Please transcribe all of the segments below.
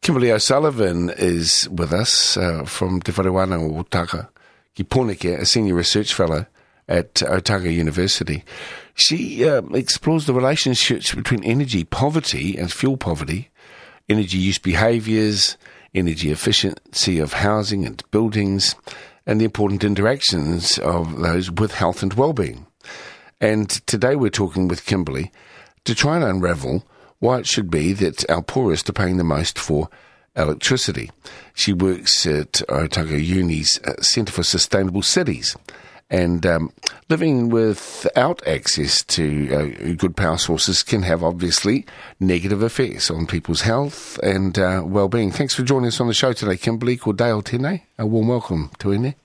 Kimberly O'Sullivan is with us from Te Wharewana o Otago, ki Pōneke, a senior research fellow at Otago University. She explores the relationships between energy poverty and fuel poverty, energy use behaviours, energy efficiency of housing and buildings, and the important interactions of those with health and well-being. And today we're talking with Kimberly to try and unravel why it should be that our poorest are paying the most for electricity. She works at Otago Uni's Centre for Sustainable Cities, and living without access to good power sources can have obviously negative effects on people's health and well-being. Thanks for joining us on the show today, Kimberly. Ko Dale Tēnei. A warm welcome to Ine.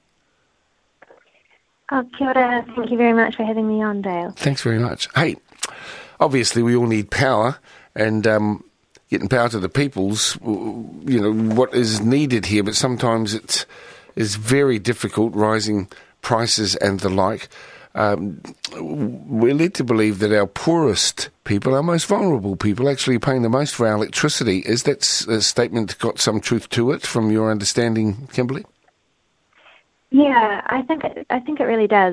Oh, kia ora. Thank you very much for having me on, Dale. Thanks very much. Hey, obviously we all need power, and getting power to the people's, what is needed here, but sometimes it is very difficult, rising prices and the like. We're led to believe that our poorest people, our most vulnerable people, actually are paying the most for our electricity. Is that statement got some truth to it from your understanding, Kimberly? Yeah, I think it really does.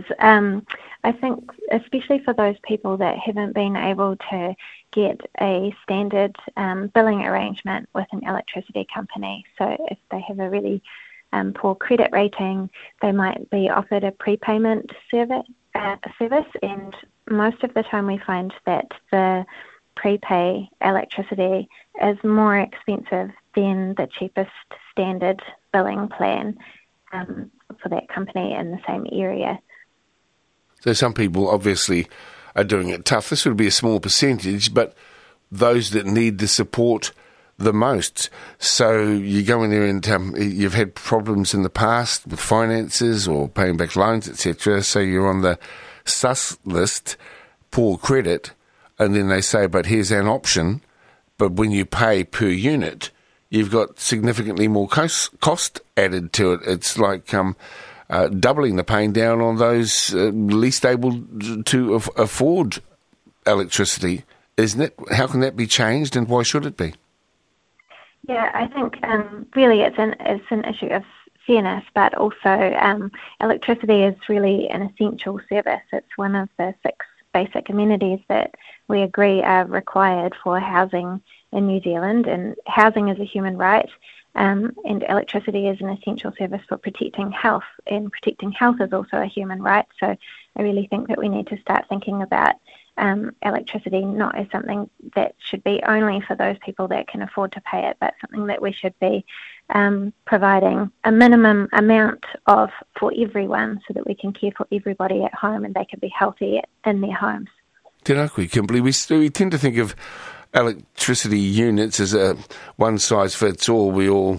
I think especially for those people that haven't been able to get a standard billing arrangement with an electricity company. So if they have a really poor credit rating, they might be offered a prepayment service, and most of the time we find that the prepay electricity is more expensive than the cheapest standard billing plan for that company in the same area. So some people obviously are doing it tough. This would be a small percentage, but those that need the support the most. So you go in there and you've had problems in the past with finances or paying back loans, etc. So you're on the sus list, poor credit, and then they say, but here's an option. But when you pay per unit, you've got significantly more cost added to it. It's like doubling the pain down on those least able to afford electricity, isn't it? How can that be changed, and why should it be? Yeah, I think really it's an issue of fairness, but also electricity is really an essential service. It's one of the 6 basic amenities that we agree are required for housing in New Zealand, and housing is a human right, and electricity is an essential service for protecting health, and protecting health is also a human right. So I really think that we need to start thinking about electricity not as something that should be only for those people that can afford to pay it, but something that we should be providing a minimum amount of for everyone, so that we can care for everybody at home and they can be healthy in their homes. Tēnā koe, Kimberly. We tend to think of electricity units as a one-size-fits-all. We all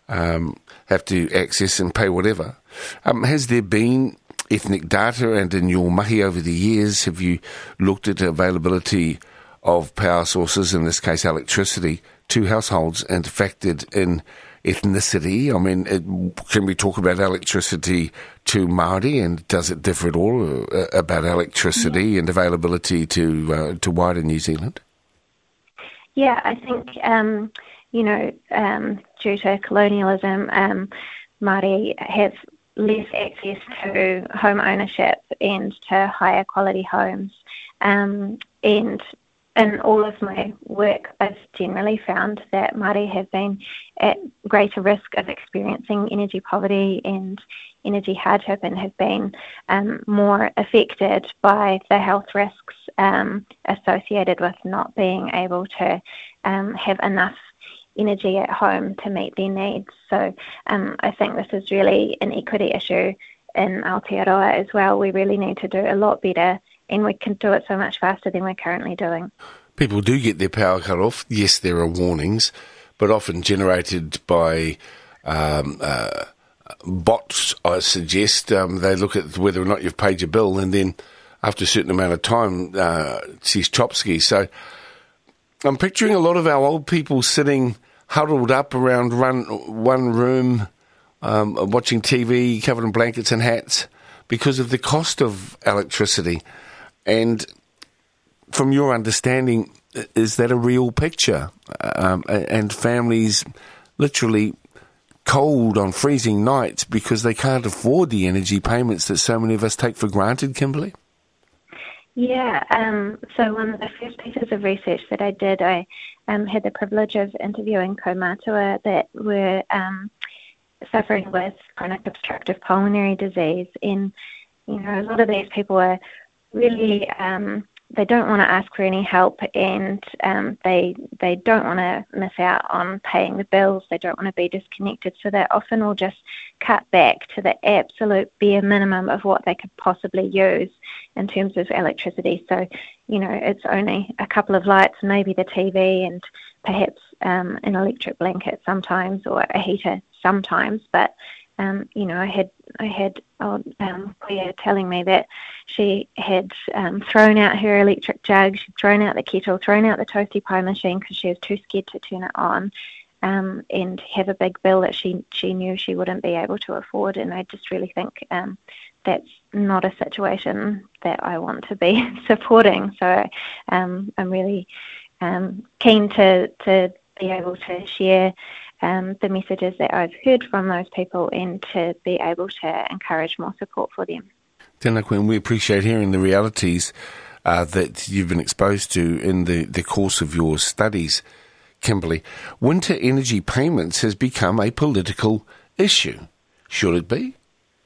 have to access and pay whatever. Has there been ethnic data, and in your mahi over the years, have you looked at availability of power sources, in this case electricity, to households and factored in ethnicity? I mean, can we talk about electricity to Māori, and does it differ at all about electricity and availability to wider New Zealand? Yeah, I think, due to colonialism, Māori have less access to home ownership and to higher quality homes. And in all of my work, I've generally found that Māori have been at greater risk of experiencing energy poverty and energy hardship, and have been more affected by the health risks associated with not being able to have enough energy at home to meet their needs. So I think this is really an equity issue in Aotearoa as well. We really need to do a lot better, and we can do it so much faster than we're currently doing. People do get their power cut off. Yes, there are warnings, but often generated by bots, I suggest. They look at whether or not you've paid your bill, and then after a certain amount of time, says Chopsky. So I'm picturing a lot of our old people sitting huddled up around one room, watching TV, covered in blankets and hats, because of the cost of electricity. And from your understanding, is that a real picture? And families literally cold on freezing nights because they can't afford the energy payments that so many of us take for granted, Kimberly? Yeah, so one of the first pieces of research that I did, I had the privilege of interviewing kaumātua that were suffering with chronic obstructive pulmonary disease. And, you know, a lot of these people are really, they don't want to ask for any help, and they don't want to miss out on paying the bills. They don't want to be disconnected, so they often will just cut back to the absolute bare minimum of what they could possibly use in terms of electricity. So, you know, it's only a couple of lights, maybe the TV, and perhaps an electric blanket sometimes, or a heater sometimes. But you know, I had Claire telling me that she had thrown out her electric jug, she'd thrown out the kettle, thrown out the toasty pie machine because she was too scared to turn it on, and have a big bill that she knew she wouldn't be able to afford. And I just really think that's not a situation that I want to be supporting. So I'm really keen to be able to share the messages that I've heard from those people and to be able to encourage more support for them. Tēnā koe, and we appreciate hearing the realities that you've been exposed to in the course of your studies, Kimberly. Winter energy payments has become a political issue. Should it be?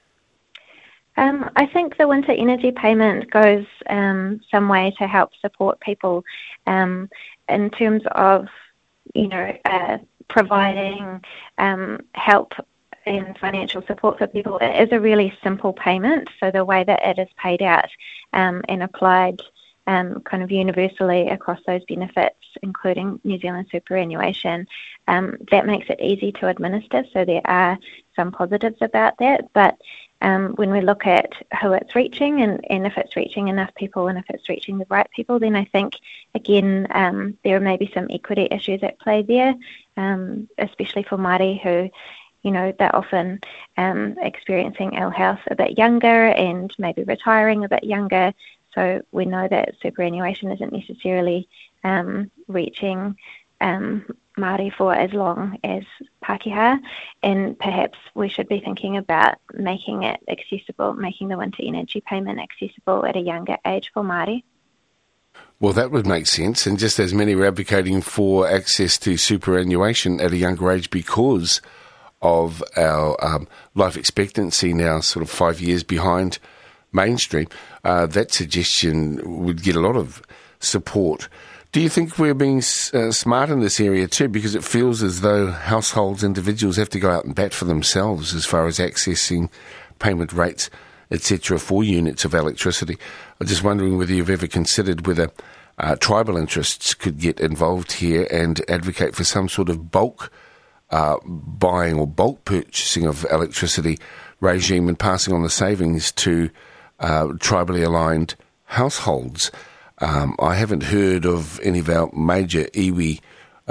I think the winter energy payment goes some way to help support people in terms of, you know, providing help and financial support for people. It is a really simple payment, so the way that it is paid out and applied kind of universally across those benefits, including New Zealand superannuation, that makes it easy to administer, so there are some positives about that. But when we look at who it's reaching and if it's reaching enough people and if it's reaching the right people, then I think, again, there may be some equity issues at play there, especially for Māori who, you know, they're often experiencing ill health a bit younger and maybe retiring a bit younger. So we know that superannuation isn't necessarily reaching Māori for as long as Pākehā, and perhaps we should be thinking about making it accessible, making the winter energy payment accessible at a younger age for Māori. Well, that would make sense, and just as many are advocating for access to superannuation at a younger age because of our life expectancy now sort of 5 years behind mainstream, that suggestion would get a lot of support. Do you think we're being smart in this area too? Because it feels as though households, individuals have to go out and bat for themselves as far as accessing payment rates, etc., for units of electricity. I'm just wondering whether you've ever considered whether tribal interests could get involved here and advocate for some sort of bulk buying or bulk purchasing of electricity regime and passing on the savings to tribally aligned households. I haven't heard of any of our major iwi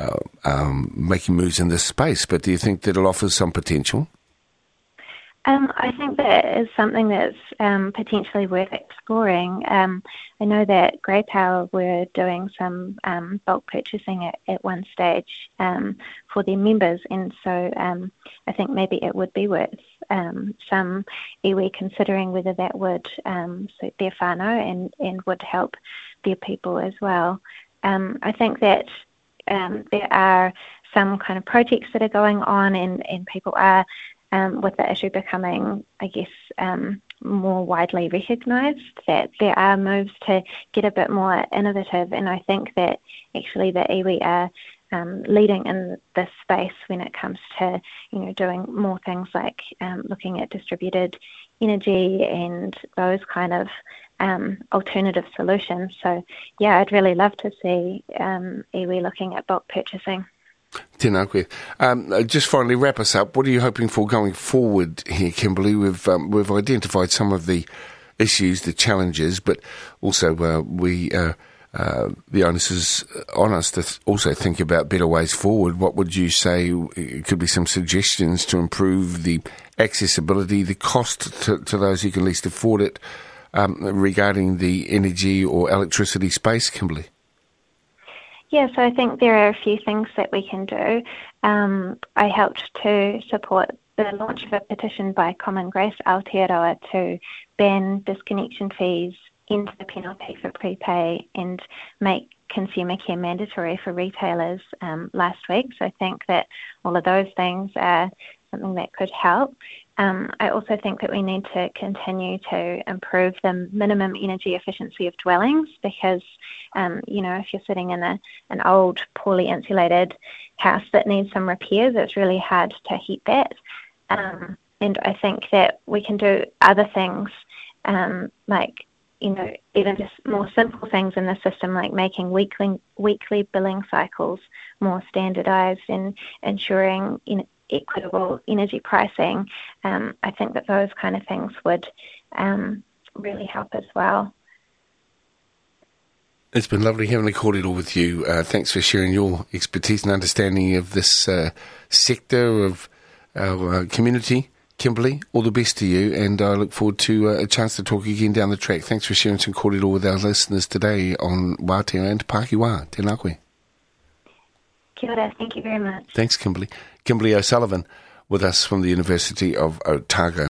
making moves in this space, but do you think that it'll offer some potential? I think that is something that's potentially worth exploring. I know that Grey Power were doing some bulk purchasing at one stage for their members, and so I think maybe it would be worth some iwi considering whether that would suit their whānau and would help their people as well. I think that there are some kind of projects that are going on, and people are, with the issue becoming, I guess, more widely recognised, that there are moves to get a bit more innovative, and I think that actually the iwi are leading in this space when it comes to, you know, doing more things like looking at distributed energy and those kind of alternative solutions. So, yeah, I'd really love to see iwi looking at bulk purchasing. Tēnā koe. Just finally, wrap us up. What are you hoping for going forward here, Kimberly? We've identified some of the issues, the challenges, but also the onus is on us to also think about better ways forward. What would you say could be some suggestions to improve the accessibility, the cost to those who can least afford it, regarding the energy or electricity space, Kimberly? Yeah, so I think there are a few things that we can do. I helped to support the launch of a petition by Common Grace Aotearoa to ban disconnection fees into the penalty for prepay and make consumer care mandatory for retailers last week. So I think that all of those things are something that could help. I also think that we need to continue to improve the minimum energy efficiency of dwellings because, if you're sitting in an old, poorly insulated house that needs some repairs, it's really hard to heat that. And I think that we can do other things like, even just more simple things in the system like making weekly billing cycles more standardised and ensuring equitable energy pricing. I think that those kind of things would really help as well. It's been lovely having a kōrero with you. Thanks for sharing your expertise and understanding of this sector of our community. Kimberly, all the best to you, and I look forward to a chance to talk again down the track. Thanks for sharing some kōrero with our listeners today on Wātea and Pākiwā. Tēnā koe. Kia ora, thank you very much. Thanks, Kimberly. Kimberly O'Sullivan with us from the University of Otago.